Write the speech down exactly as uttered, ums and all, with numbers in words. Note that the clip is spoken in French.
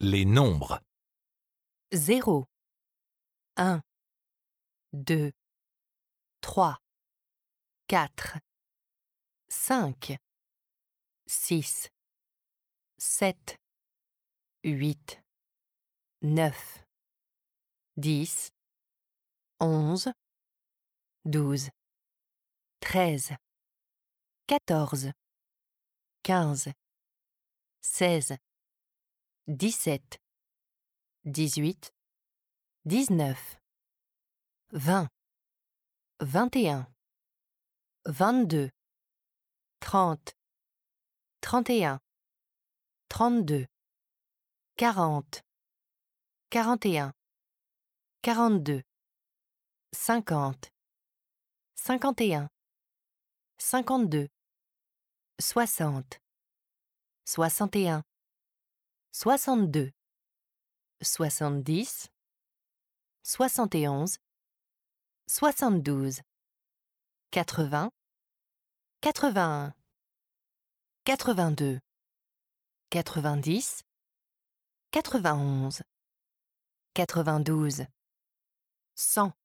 Les nombres. zéro, un, deux, trois, quatre, cinq, six, sept, huit, neuf, dix, onze, douze, treize, quatorze, quinze, seize, dix-sept, dix-huit, dix-neuf, vingt, vingt et un, vingt-deux, trente, trente et un, trente-deux, quarante, quarante et un, quarante-deux, cinquante, cinquante et un, cinquante-deux, soixante, soixante et un, soixante-deux, soixante-dix, soixante et onze, soixante-douze, quatre-vingts, quatre-vingt-un, quatre-vingt-deux, quatre-vingt-dix, quatre-vingt-onze, quatre-vingt-douze, cent.